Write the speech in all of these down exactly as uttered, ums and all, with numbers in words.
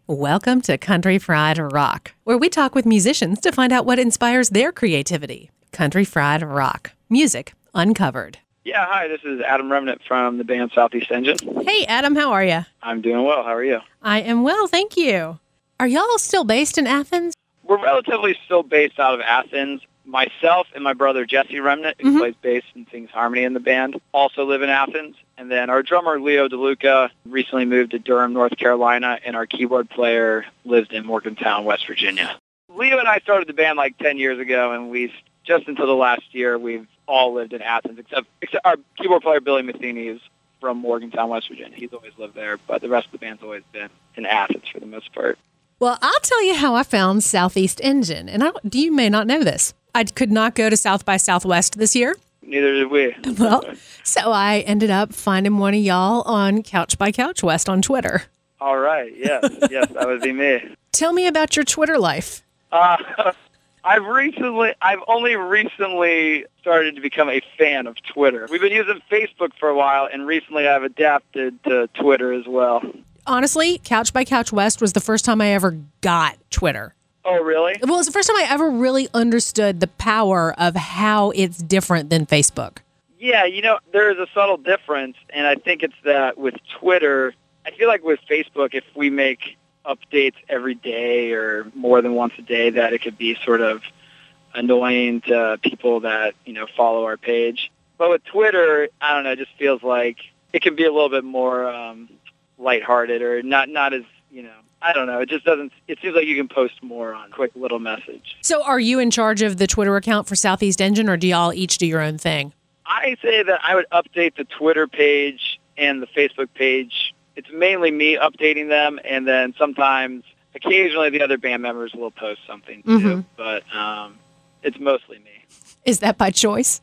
Welcome to Country Fried Rock, where we talk with musicians to find out what inspires their creativity. Country Fried Rock. Music uncovered. Yeah, hi, this is Adam Remnant from the band Southeast Engine. Hey, Adam, how are you? I'm doing well. How are you? I am well, thank you. Are y'all still based in Athens? We're relatively still based out of Athens. Myself and my brother Jesse Remnant, who Mm-hmm. plays bass and sings harmony in the band, also live in Athens. And then our drummer, Leo DeLuca, recently moved to Durham, North Carolina, and our keyboard player lives in Morgantown, West Virginia. Leo and I started the band like ten years ago, and we just until the last year, we've all lived in Athens, except, except our keyboard player, Billy Matheny, is from Morgantown, West Virginia. He's always lived there, but the rest of the band's always been in Athens for the most part. Well, I'll tell you how I found Southeast Engine, and I, you may not know this. I could not go to South by Southwest this year. Neither did we. Well, so I ended up finding one of y'all on Couch by Couch West on Twitter. All right. Yes. Yes, that would be me. Tell me about your Twitter life. Uh, I've recently, I've only recently started to become a fan of Twitter. We've been using Facebook for a while, and recently I've adapted to Twitter as well. Honestly, Couch by Couch West was the first time I ever got Twitter. Oh, really? Well, it was the first time I ever really understood the power of how it's different than Facebook. Yeah, you know, there is a subtle difference, and I think it's that with Twitter, I feel like with Facebook, if we make updates every day or more than once a day, that it could be sort of annoying to people that, you know, follow our page. But with Twitter, I don't know, it just feels like it can be a little bit more um, lighthearted or not, not as, you know, I don't know. It just doesn't, it seems like you can post more on a quick little message. So are you in charge of the Twitter account for Southeast Engine, or do y'all each do your own thing? I say that I would update the Twitter page and the Facebook page. It's mainly me updating them, and then sometimes, occasionally, the other band members will post something too, Mm-hmm. but um, it's mostly me. Is that by choice?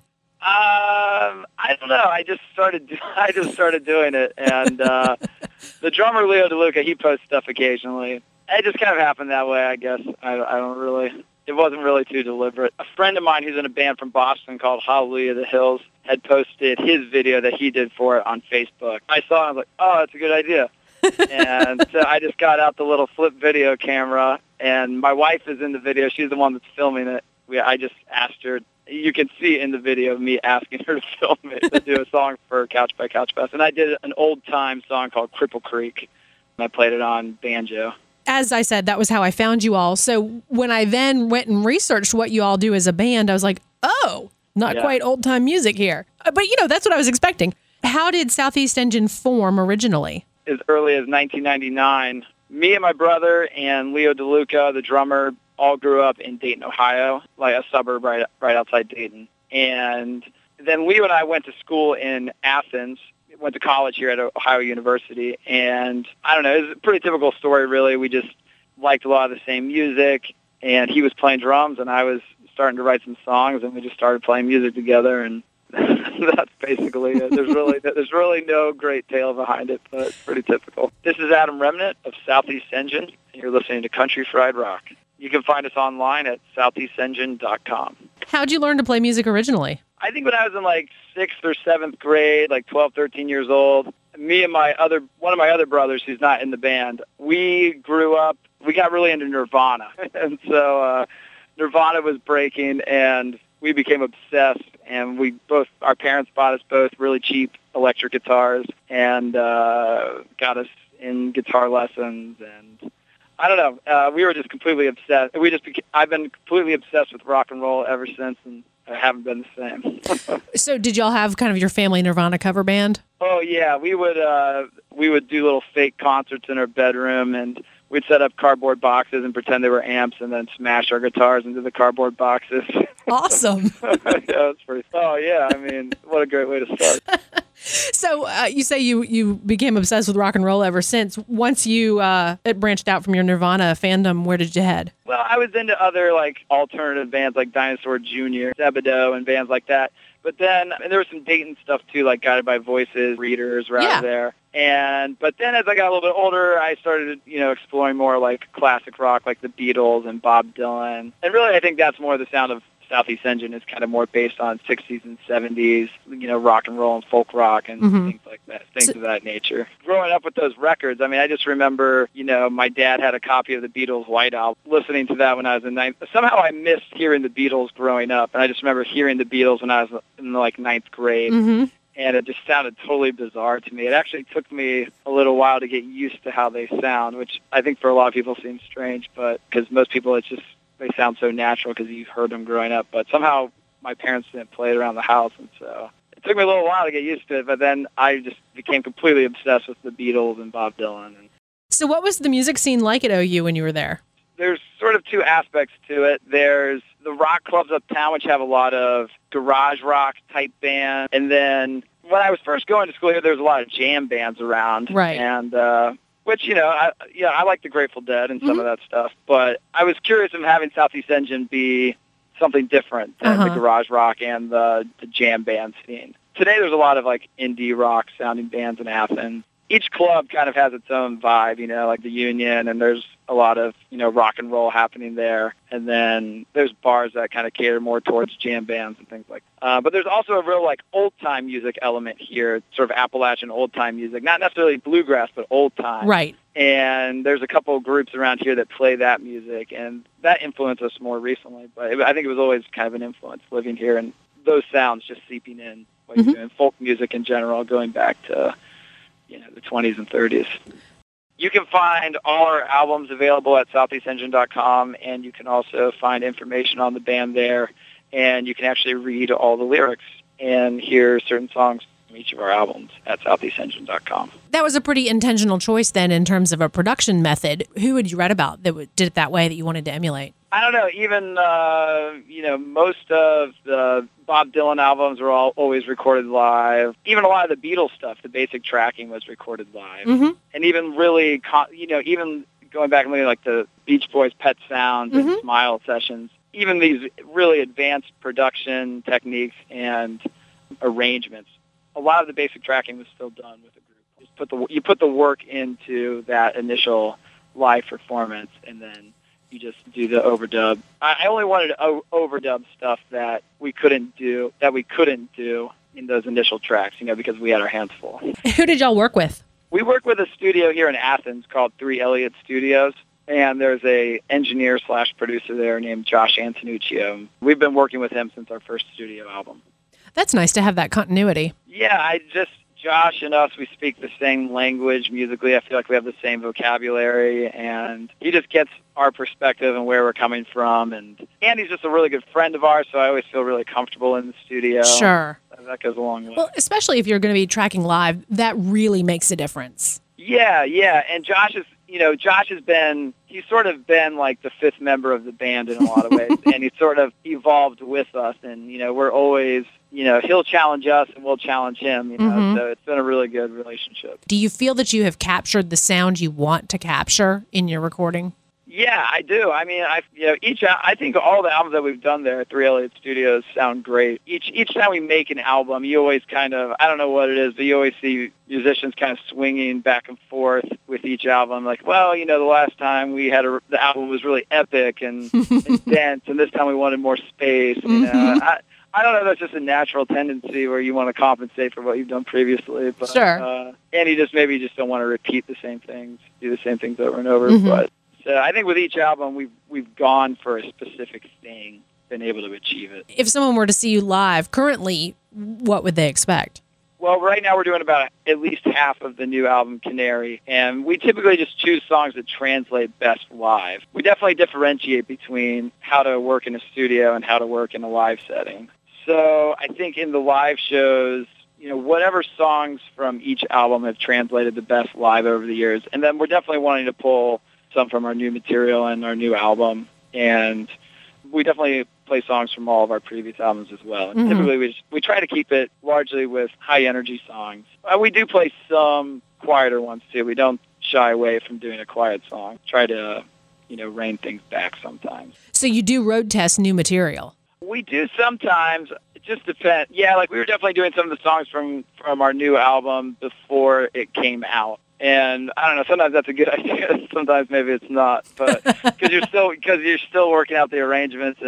Um, I don't know. I just started. I just started doing it, and uh, the drummer Leo DeLuca, he posts stuff occasionally. It just kind of happened that way, I guess. I, I don't really. It wasn't really too deliberate. A friend of mine who's in a band from Boston called Hallelujah the Hills had posted his video that he did for it on Facebook. I saw it, and I was like, "Oh, that's a good idea." And so I just got out the little flip video camera, and my wife is in the video. She's the one that's filming it. We, I just asked her. You can see in the video me asking her to film it, to do a song for Couch by Couch Fest. And I did an old-time song called Cripple Creek. And I played it on banjo. As I said, that was how I found you all. So when I then went and researched what you all do as a band, I was like, oh, not Yeah. quite old-time music here. Uh, But, you know, that's what I was expecting. How did Southeast Engine form originally? As early as nineteen ninety-nine, me and my brother and Leo DeLuca, the drummer, all grew up in Dayton, Ohio, like a suburb right right outside Dayton. And then Leo and I went to school in Athens, went to college here at Ohio University. And I don't know, it was a pretty typical story, really. We just liked a lot of the same music, and he was playing drums, and I was starting to write some songs, and we just started playing music together, and that's basically it. There's really there's really no great tale behind it, but it's pretty typical. This is Adam Remnant of Southeast Engine, and you're listening to Country Fried Rock. You can find us online at southeast engine dot com. How'd you learn to play music originally? I think when I was in like sixth or seventh grade, like twelve, thirteen years old, me and my other, one of my other brothers who's not in the band, we grew up, we got really into Nirvana. And so uh, Nirvana was breaking, and we became obsessed, and we both, our parents bought us both really cheap electric guitars and uh, got us in guitar lessons, and I don't know. Uh, we were just completely obsessed. We just beca- I've been completely obsessed with rock and roll ever since, and I haven't been the same. So did y'all have kind of your family Nirvana cover band? Oh yeah, we would uh, we would do little fake concerts in our bedroom, and we'd set up cardboard boxes and pretend they were amps, and then smash our guitars into the cardboard boxes. Awesome. Yeah, that's pretty. Oh yeah, I mean, what a great way to start. So uh, you say you, you became obsessed with rock and roll ever since. Once you uh, it branched out from your Nirvana fandom, where did you head? Well, I was into other like alternative bands like Dinosaur Junior, Zebedeau, and bands like that. But then, and there was some Dayton stuff too, like Guided by Voices, Readers, right Yeah. there. And but then as I got a little bit older, I started, you know, exploring more like classic rock, like the Beatles and Bob Dylan. And really, I think that's more the sound of Southeast Engine is kind of more based on sixties and seventies, you know, rock and roll and folk rock and Mhm. things like that, things So- of that nature. Growing up with those records, I mean, I just remember, you know, my dad had a copy of the Beatles' White Album, listening to that when I was in ninth. Somehow I missed hearing the Beatles growing up, and I just remember hearing the Beatles when I was in, like, ninth grade. Mhm. And it just sounded totally bizarre to me. It actually took me a little while to get used to how they sound, which I think for a lot of people seems strange, but because most people, it's just, they sound so natural because you've heard them growing up. But somehow my parents didn't play it around the house, and so it took me a little while to get used to it, but then I just became completely obsessed with the Beatles and Bob Dylan. And So what was the music scene like at O U when you were there? there's sort of two aspects to it. There's the rock clubs uptown, which have a lot of garage rock type bands. And then when I was first going to school here, there was a lot of jam bands around. Right. And, uh, which, you know, I, yeah, I like the Grateful Dead and some Mhm. of that stuff. But I was curious of having Southeast Engine be something different than Uh-huh. the garage rock and the, the jam band scene. Today there's a lot of, like, indie rock sounding bands in Athens. Each club kind of has its own vibe, you know, like the Union, and there's a lot of, you know, rock and roll happening there. And then there's bars that kind of cater more towards jam bands and things like that. Uh, but there's also a real, like, old-time music element here, sort of Appalachian old-time music. Not necessarily bluegrass, but old-time. Right. And there's a couple of groups around here that play that music, and that influenced us more recently. But it, I think it was always kind of an influence living here, and those sounds just seeping in. What Mhm. you're doing, folk music in general, going back to, you know, the twenties and thirties. You can find all our albums available at southeast engine dot com, and you can also find information on the band there, and you can actually read all the lyrics and hear certain songs from each of our albums at southeast engine dot com. That was a pretty intentional choice then in terms of a production method. Who would you read about that w- did it that way that you wanted to emulate? I don't know. Even uh, you know, most of the Bob Dylan albums were all always recorded live. Even a lot of the Beatles stuff, the basic tracking was recorded live. Mm-hmm. And even really, co- you know, even going back and looking at like the Beach Boys' Pet Sounds and Mhm. Smile sessions, even these really advanced production techniques and arrangements, a lot of the basic tracking was still done with the group. Just put the you put the work into that initial live performance, and then you just do the overdub. I I only wanted to o- overdub stuff that we couldn't do, that we couldn't do in those initial tracks, you know, because we had our hands full. Who did y'all work with? We work with a studio here in Athens called Three Elliott Studios, and there's a engineer slash producer there named Josh Antonuccio. We've been working with him since our first studio album. That's nice to have that continuity. Yeah, I just, Josh and us, we speak the same language musically. I feel like we have the same vocabulary, and he just gets our perspective and where we're coming from. And Andy's just a really good friend of ours, so I always feel really comfortable in the studio. Sure. That goes a long way. Well, especially if you're going to be tracking live, that really makes a difference. Yeah, yeah. And Josh is, you know, Josh has been, he's sort of been like the fifth member of the band in a lot of ways. And he's sort of evolved with us. And, you know, we're always, you know, he'll challenge us and we'll challenge him, you know. Mhm. So it's been a really good relationship. Do you feel that you have captured the sound you want to capture in your recording? Yeah, I do. I mean, I you know each al- I think all the albums that we've done there at Three Elliott Studios sound great. Each each time we make an album, you always kind of, I don't know what it is, but you always see musicians kind of swinging back and forth with each album. Like, well, you know, the last time we had a, the album was really epic and, and dense, and this time we wanted more space. You know, Mhm. I, I don't know. That's just a natural tendency where you want to compensate for what you've done previously. But, Sure. Uh, and you just maybe you just don't want to repeat the same things, do the same things over and over. Mhm. But so I think with each album, we've we've gone for a specific thing, been able to achieve it. If someone were to see you live currently, what would they expect? Well, right now we're doing about at least half of the new album, Canary, and we typically just choose songs that translate best live. We definitely differentiate between how to work in a studio and how to work in a live setting. So I think in the live shows, you know, whatever songs from each album have translated the best live over the years, and then we're definitely wanting to pull some from our new material and our new album, and we definitely play songs from all of our previous albums as well. And Mhm. typically we just, we try to keep it largely with high energy songs. Uh, we do play some quieter ones too. We don't shy away from doing a quiet song. Try to, you know, rein things back sometimes. So you do road test new material. We do sometimes. It just depends. Yeah, like we were definitely doing some of the songs from, from our new album before it came out. And I don't know, sometimes that's a good idea. Sometimes maybe it's not. But because you're still because you're still working out the arrangements and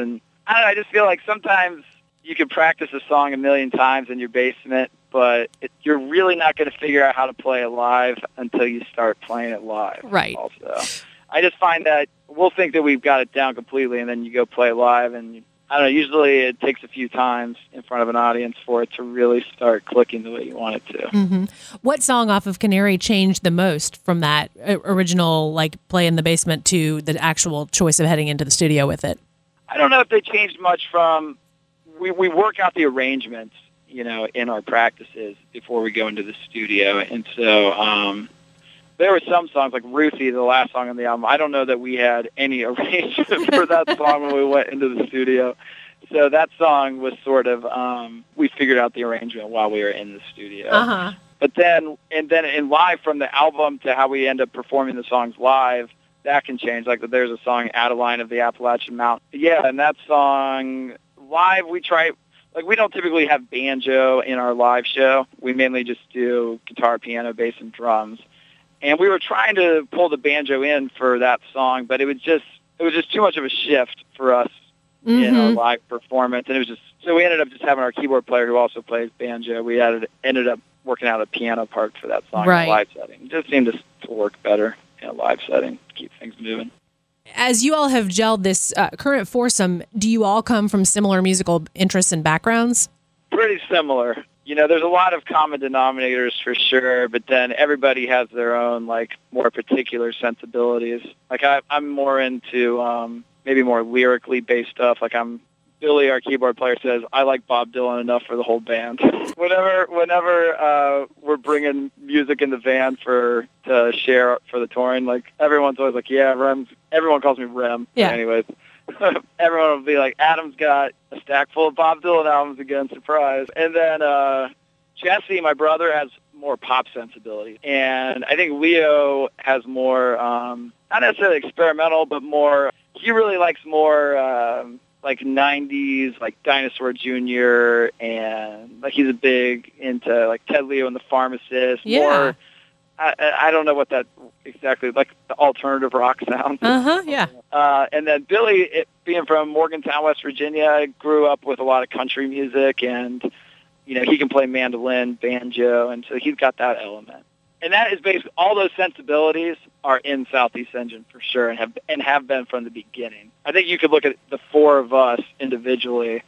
I don't know, I just feel like sometimes you could practice a song a million times in your basement, but it, you're really not going to figure out how to play it live until you start playing it live. Right. Also, I just find that we'll think that we've got it down completely, and then you go play live, and I don't know, usually it takes a few times in front of an audience for it to really start clicking the way you want it to. Mm-hmm. What song off of Canary changed the most from that original, like, play in the basement to the actual choice of heading into the studio with it? I don't know if they changed much from, we, we work out the arrangements, you know, in our practices before we go into the studio. And so um, there were some songs, like Ruthie, the last song on the album. I don't know that we had any arrangement for that song when we went into the studio. So that song was sort of, um, we figured out the arrangement while we were in the studio. Uh-huh. But then, and then in live, from the album to how we end up performing the songs live, that can change. Like, there's a song, Adeline of the Appalachian Mountain. Yeah, and that song, live, we try, like, we don't typically have banjo in our live show. We mainly just do guitar, piano, bass, and drums. And we were trying to pull the banjo in for that song, but it was just, it was just too much of a shift for us mm-hmm. in our live performance. And it was just, so we ended up just having our keyboard player who also plays banjo. We added, ended up working out a piano part for that song right. in a live setting. It just seemed to, to work better in a live setting, keep things moving. As you all have gelled this uh, current foursome, do you all come from similar musical interests and backgrounds? Pretty similar. You know, there's a lot of common denominators for sure, but then everybody has their own, like, more particular sensibilities. Like, I, I'm more into um, maybe more lyrically based stuff. Like, I'm Billy, our keyboard player, says, I like Bob Dylan enough for the whole band. whenever whenever uh, we're bringing music in the van for to share for the touring, like, everyone's always like, yeah, Rem's, everyone calls me Rem. Yeah. Anyways, everyone will be like, Adam's got a stack full of Bob Dylan albums again, surprise. And then uh, Jesse, my brother, has more pop sensibility. And I think Leo has more, um, not necessarily experimental, but more, he really likes more... Um, like nineties, like Dinosaur Junior, and like he's a big into like Ted Leo and the Pharmacist. Yeah. More, I, I don't know what that exactly, like the alternative rock sound. Uh-huh, yeah. Uh, and then Billy, it, being from Morgantown, West Virginia, grew up with a lot of country music, and, you know, he can play mandolin, banjo, and so he's got that element. And that is basically, all those sensibilities are in Southeast Engine for sure, and have and have been from the beginning. I think you could look at the four of us individually,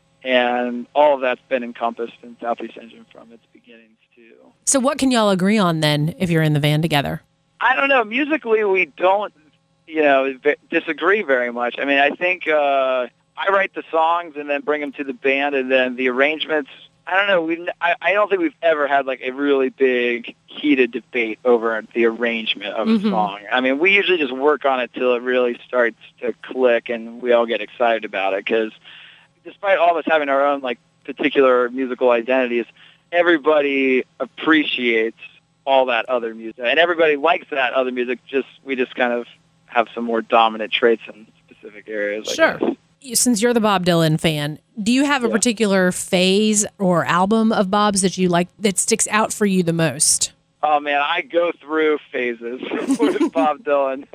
and all of that's been encompassed in Southeast Engine from its beginnings too. So what can y'all agree on then if you're in the van together? I don't know. Musically, we don't, you know, disagree very much. I mean, I think uh, I write the songs and then bring them to the band, and then the arrangements. I don't know. We I, I don't think we've ever had like a really big heated debate over the arrangement of mm-hmm. a song. I mean, we usually just work on it till it really starts to click, and we all get excited about it. Because despite all of us having our own like particular musical identities, everybody appreciates all that other music, and everybody likes that other music. Just we just kind of have some more dominant traits in specific areas. I sure. guess. Since you're the Bob Dylan fan, do you have a yeah. particular phase or album of Bob's that you like that sticks out for you the most? Oh man, I go through phases with Bob Dylan.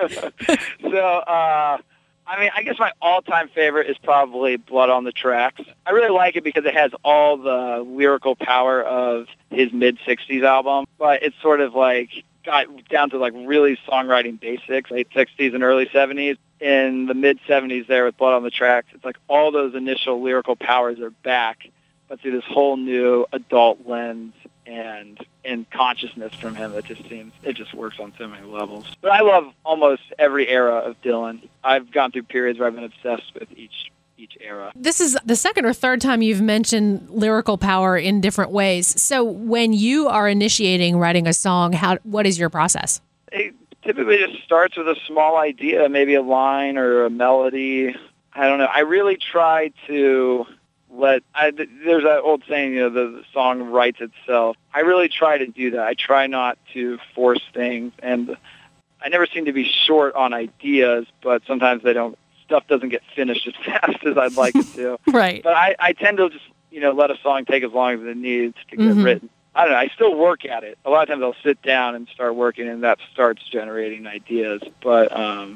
so, uh, I mean, I guess my all-time favorite is probably Blood on the Tracks. I really like it because it has all the lyrical power of his mid-sixties album, but it's sort of like got down to like really songwriting basics, late sixties and early seventies. In the mid-seventies there with Blood on the Tracks, it's like all those initial lyrical powers are back, but through this whole new adult lens and and consciousness from him that just seems, it just works on so many levels. But I love almost every era of Dylan. I've gone through periods where I've been obsessed with each each era. This is the second or third time you've mentioned lyrical power in different ways. So when you are initiating writing a song, how what is your process? It typically just starts with a small idea, maybe a line or a melody. I don't know. I really try to let, I, there's that old saying, you know, the, the song writes itself. I really try to do that. I try not to force things, and I never seem to be short on ideas, but sometimes they don't, stuff doesn't get finished as fast as I'd like it to. Right. But I, I tend to just, you know, let a song take as long as it needs to get mm-hmm. written. I don't know. I still work at it. A lot of times I'll sit down and start working, and that starts generating ideas. But um,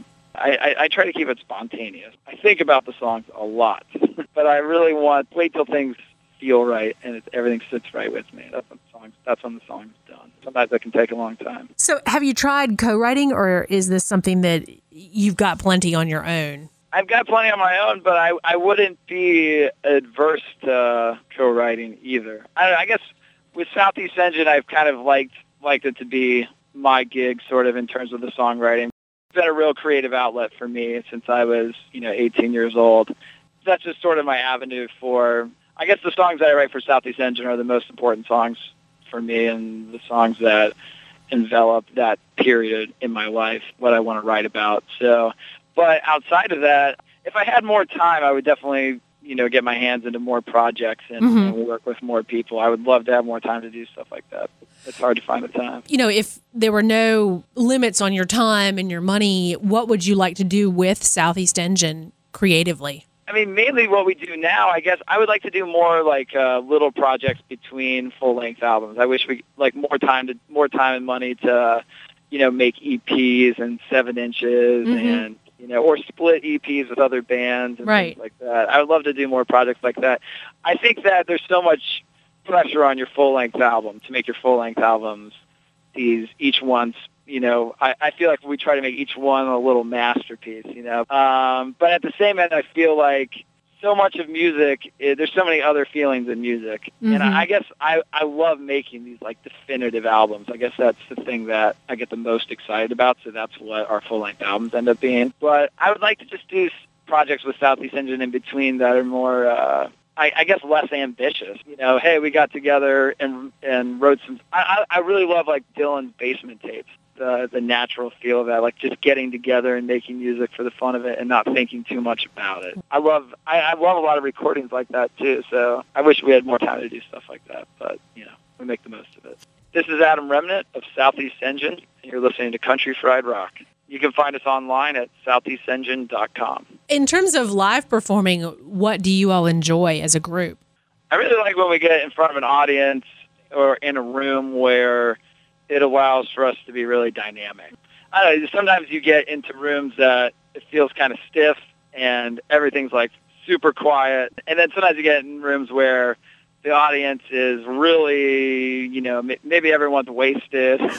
I, I, I try to keep it spontaneous. I think about the songs a lot, but I really want wait till things feel right and it, everything sits right with me. That's when the song's, that's when the song's done. Sometimes that can take a long time. So have you tried co-writing, or is this something that you've got plenty on your own? I've got plenty on my own, but I, I wouldn't be adverse to co-writing either. I, I guess with Southeast Engine, I've kind of liked liked it to be my gig, sort of, in terms of the songwriting. It's been a real creative outlet for me since I was, you know, eighteen years old. That's just sort of my avenue for, I guess the songs that I write for Southeast Engine are the most important songs for me, and the songs that envelop that period in my life, what I want to write about. So, but outside of that, if I had more time, I would definitely, you know, get my hands into more projects and, mm-hmm. and work with more people. I would love to have more time to do stuff like that. It's hard to find the time. You know, if there were no limits on your time and your money, what would you like to do with Southeast Engine creatively? I mean, mainly what we do now, I guess I would like to do more like uh, little projects between full-length albums. I wish we like more time to more time and money to, you know, make E Ps and seven inches mm-hmm. and, you know, or split E Ps with other bands and right. things like that. I would love to do more projects like that. I think that there's so much pressure on your full-length album to make your full-length albums these each one's, you know, I, I feel like we try to make each one a little masterpiece, you know. Um, but at the same end, I feel like so much of music, it, there's so many other feelings in music. Mm-hmm. And I, I guess I, I love making these, like, definitive albums. I guess that's the thing that I get the most excited about, so that's what our full-length albums end up being. But I would like to just do projects with Southeast Engine in between that are more, uh, I, I guess, less ambitious. You know, hey, we got together and and wrote some... I, I really love, like, Dylan's Basement Tapes. The, the natural feel of that, like just getting together and making music for the fun of it and not thinking too much about it. I love I, I love a lot of recordings like that too, so I wish we had more time to do stuff like that, but, you know, we make the most of it. This is Adam Remnant of Southeast Engine, and you're listening to Country Fried Rock. You can find us online at southeast engine dot com. In terms of live performing, what do you all enjoy as a group? I really like when we get in front of an audience or in a room where it allows for us to be really dynamic. I don't know, sometimes you get into rooms that it feels kind of stiff and everything's like super quiet. And then sometimes you get in rooms where the audience is really, you know, maybe everyone's wasted, or,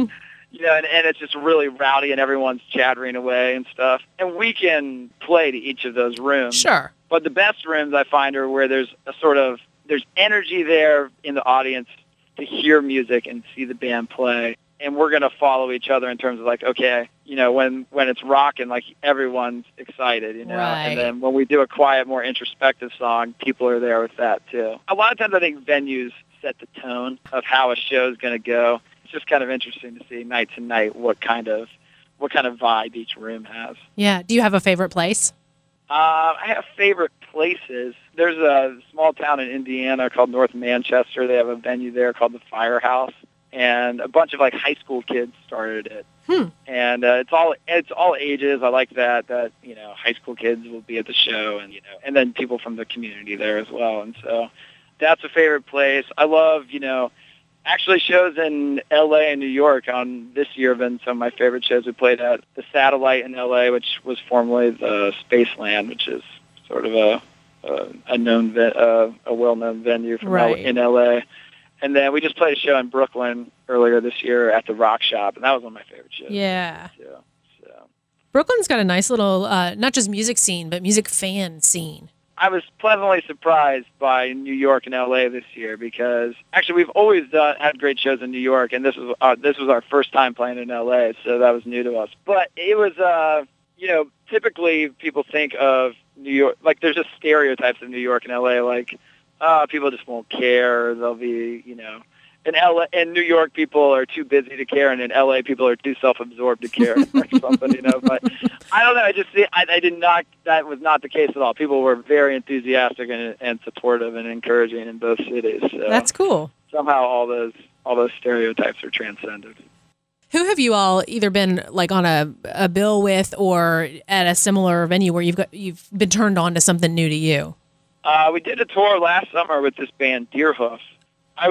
you know, and, and it's just really rowdy and everyone's chattering away and stuff. And we can play to each of those rooms. Sure. But the best rooms I find are where there's a sort of, there's energy there in the audience to hear music and see the band play. And we're going to follow each other in terms of like, okay, you know, when, when it's rocking, like everyone's excited, you know, right. And then when we do a quiet, more introspective song, people are there with that too. A lot of times I think venues set the tone of how a show is going to go. It's just kind of interesting to see night to night what kind of, what kind of vibe each room has. Yeah. Do you have a favorite place? Uh, I have favorite places. There's a small town in Indiana called North Manchester. They have a venue there called the Firehouse, and a bunch of like high school kids started it. Hmm. And uh, it's all it's all ages. I like that. That you know, high school kids will be at the show, and you know, and then people from the community there as well. And so that's a favorite place. I love you know. Actually, shows in L A and New York on this year have been some of my favorite shows. We played at the Satellite in L A, which was formerly the Spaceland, which is sort of a a, a known ve- uh, a well-known venue from right. L- in L A. And then we just played a show in Brooklyn earlier this year at the Rock Shop, and that was one of my favorite shows. Yeah. So, so. Brooklyn's got a nice little, uh, not just music scene, but music fan scene. I was pleasantly surprised by New York and L A this year because actually we've always done had great shows in New York, and this was uh, this was our first time playing in L A, so that was new to us. But it was, uh, you know, typically people think of New York like there's just stereotypes of New York and L A, like uh, people just won't care. They'll be, you know, in L A, in New York people are too busy to care, and in L A people are too self-absorbed to care or something, you know. But I don't know. I just see. I, I did not. That was not the case at all. People were very enthusiastic and, and supportive and encouraging in both cities. So that's cool. Somehow all those all those stereotypes are transcended. Who have you all either been like on a, a bill with or at a similar venue where you've got you've been turned on to something new to you? Uh, we did a tour last summer with this band Deerhoof. I was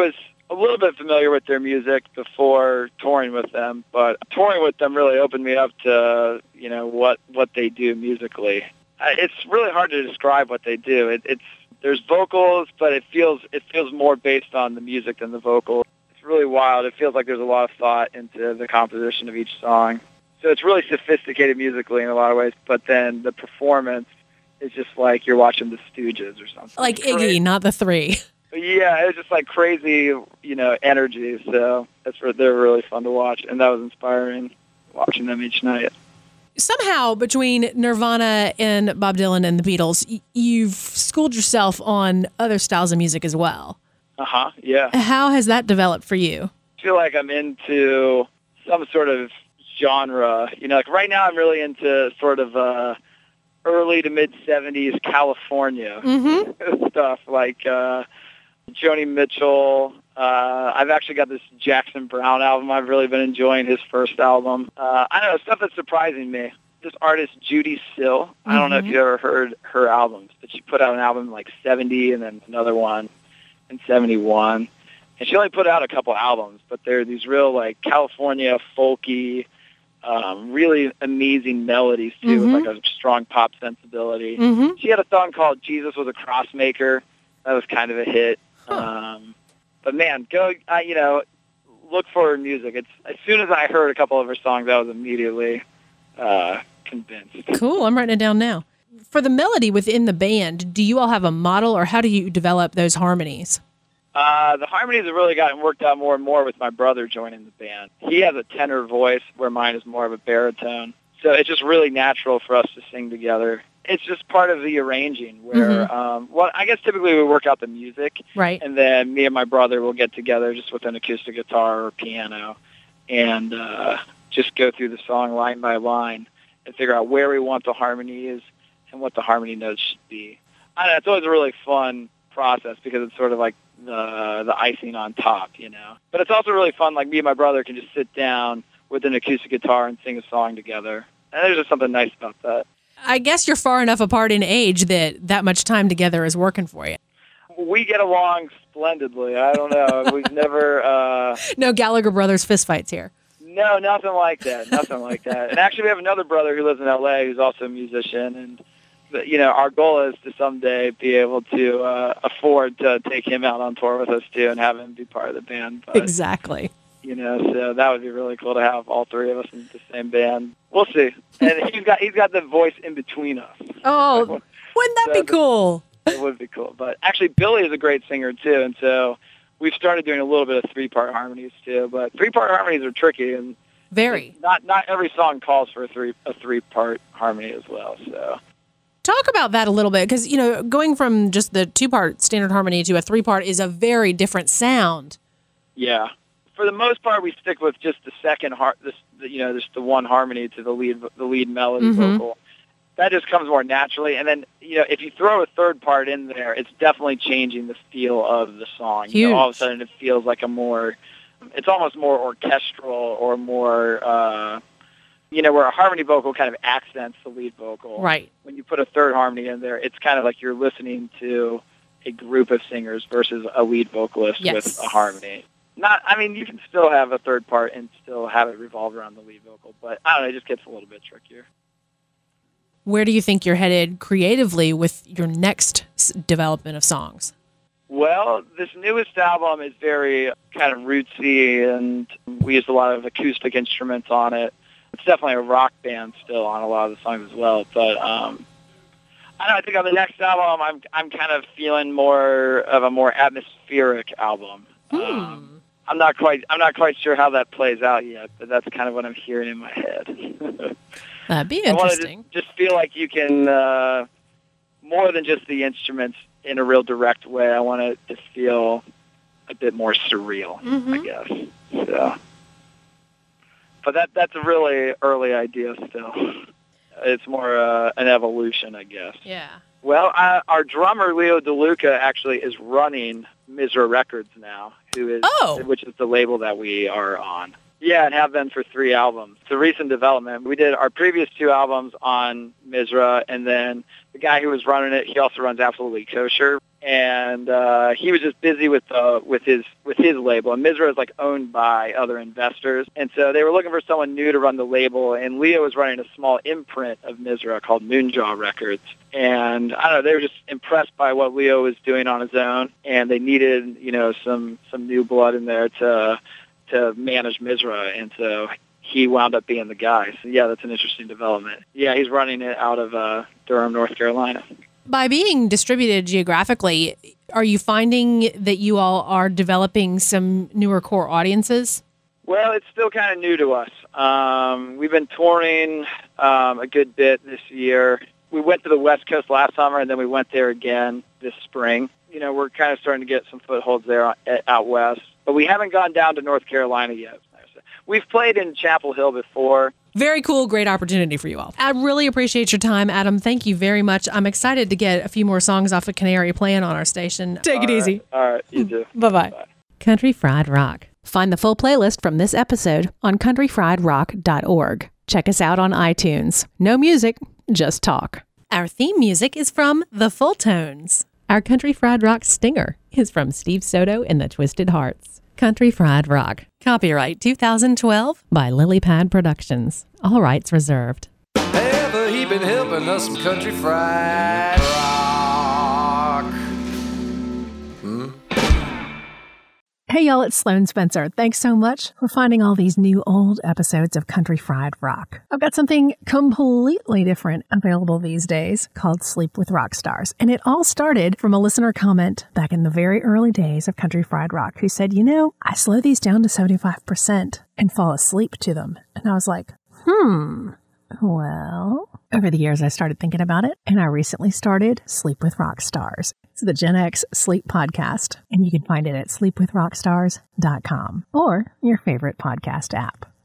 a little bit familiar with their music before touring with them, but touring with them really opened me up to, you know, what, what they do musically. I, it's really hard to describe what they do. It, it's there's vocals, but it feels it feels more based on the music than the vocals. It's really wild. It feels like there's a lot of thought into the composition of each song. So it's really sophisticated musically in a lot of ways, but then the performance is just like you're watching the Stooges or something. Like Iggy, not the Three. Yeah, it was just like crazy, you know, energy. So that's they're really fun to watch, and that was inspiring watching them each night. Somehow, between Nirvana and Bob Dylan and the Beatles, y- you've schooled yourself on other styles of music as well. Uh-huh, yeah. How has that developed for you? I feel like I'm into some sort of genre. You know, like right now I'm really into sort of uh, early to mid-seventies California Mm-hmm. stuff, like uh, Joni Mitchell. Uh, I've actually got this Jackson Browne album. I've really been enjoying his first album. Uh, I don't know, stuff that's surprising me. This artist, Judy Sill, mm-hmm. I don't know if you ever heard her albums, but she put out an album in like seventy and then another one in seventy-one. And she only put out a couple albums, but they're these real like California folky, um, really amazing melodies too, mm-hmm. with like a strong pop sensibility. Mm-hmm. She had a song called Jesus Was a Crossmaker. That was kind of a hit. Huh. Um, But man, go, uh, you know, look for her music. It's as soon as I heard a couple of her songs, I was immediately uh, convinced. Cool. I'm writing it down now. For the melody within the band, do you all have a model, or how do you develop those harmonies? Uh, the harmonies have really gotten worked out more and more with my brother joining the band. He has a tenor voice where mine is more of a baritone. So it's just really natural for us to sing together. It's just part of the arranging where, mm-hmm. um, well, I guess typically we work out the music. Right. And then me and my brother will get together just with an acoustic guitar or piano and uh, just go through the song line by line and figure out where we want the harmonies and what the harmony notes should be. I don't know, it's always a really fun process because it's sort of like the the icing on top, you know. But it's also really fun, like me and my brother can just sit down with an acoustic guitar and sing a song together. And there's just something nice about that. I guess you're far enough apart in age that that much time together is working for you. We get along splendidly. I don't know. We've never... Uh, no Gallagher Brothers fistfights here. No, nothing like that. Nothing like that. And actually, we have another brother who lives in L A who's also a musician. And, you know, our goal is to someday be able to uh, afford to take him out on tour with us, too, and have him be part of the band. But, exactly. You know, so that would be really cool to have all three of us in the same band. We'll see. And he's got he's got the voice in between us. Oh, wouldn't that so be cool? It would be cool. But actually, Billy is a great singer, too. And so we've started doing a little bit of three-part harmonies, too. But three-part harmonies are tricky. And very. Not not every song calls for a three a three-part harmony as well. So talk about that a little bit, because, you know, going from just the two-part standard harmony to a three-part is a very different sound. Yeah. For the most part, we stick with just the second har- this, the, you know, just the one harmony to the lead, the lead melody mm-hmm. vocal. That just comes more naturally. And then, you know, if you throw a third part in there, it's definitely changing the feel of the song. Huge. You know, all of a sudden, it feels like a more, it's almost more orchestral or more, uh, you know, where a harmony vocal kind of accents the lead vocal. Right. When you put a third harmony in there, it's kind of like you're listening to a group of singers versus a lead vocalist yes. with a harmony. Not, I mean, you can still have a third part and still have it revolve around the lead vocal, but I don't know, it just gets a little bit trickier. Where do you think you're headed creatively with your next development of songs? Well, this newest album is very kind of rootsy, and we used a lot of acoustic instruments on it. It's definitely a rock band still on a lot of the songs as well, but um, I don't know, I think on the next album, I'm I'm kind of feeling more of a more atmospheric album. Hmm. Um, I'm not quite. I'm not quite sure how that plays out yet, but that's kind of what I'm hearing in my head. That'd be interesting. I want to just, just feel like you can uh, more than just the instruments in a real direct way. I want it to feel a bit more surreal, mm-hmm. I guess. So, but that that's a really early idea still. It's more uh, an evolution, I guess. Yeah. Well, uh, our drummer Leo DeLuca actually is running Misra Records now, who is oh. which is the label that we are on. Yeah, and have been for three albums. It's a recent development. We did our previous two albums on Misra, and then the guy who was running it, he also runs Absolutely Kosher. and uh, he was just busy with uh, with his with his label. And Misra is like owned by other investors, and so they were looking for someone new to run the label. And Leo was running a small imprint of Misra called Moonjaw Records. And I don't know, they were just impressed by what Leo was doing on his own, and they needed, you know, some some new blood in there to to manage Misra, and so he wound up being the guy. So yeah, that's an interesting development. Yeah, he's running it out of uh, Durham, North Carolina. By being distributed geographically, are you finding that you all are developing some newer core audiences? Well, it's still kind of new to us. Um, we've been touring um, a good bit this year. We went to the West Coast last summer, and then we went there again this spring. You know, we're kind of starting to get some footholds there out west, but we haven't gone down to North Carolina yet. We've played in Chapel Hill before. Very cool. Great opportunity for you all. I really appreciate your time, Adam. Thank you very much. I'm excited to get a few more songs off of Canary playing on our station. Take all it right. easy. All right. You too. Bye-bye. Bye. Country Fried Rock. Find the full playlist from this episode on country fried rock dot org. Check us out on iTunes. No music, just talk. Our theme music is from The Full Tones. Our Country Fried Rock stinger is from Steve Soto and the Twisted Hearts. Country Fried Rock. Copyright two thousand twelve by Lily Pad Productions. All rights reserved. Ever he been helping us some country fried rock. Hmm? Hey y'all, it's Sloan Spencer. Thanks so much for finding all these new old episodes of Country Fried Rock. I've got something completely different available these days called Sleep with Rock Stars. And it all started from a listener comment back in the very early days of Country Fried Rock who said, you know, I slow these down to seventy-five percent and fall asleep to them. And I was like, hmm, well, over the years I started thinking about it, and I recently started Sleep with Rock Stars. It's the Gen X Sleep Podcast, and you can find it at sleep with rock stars dot com or your favorite podcast app.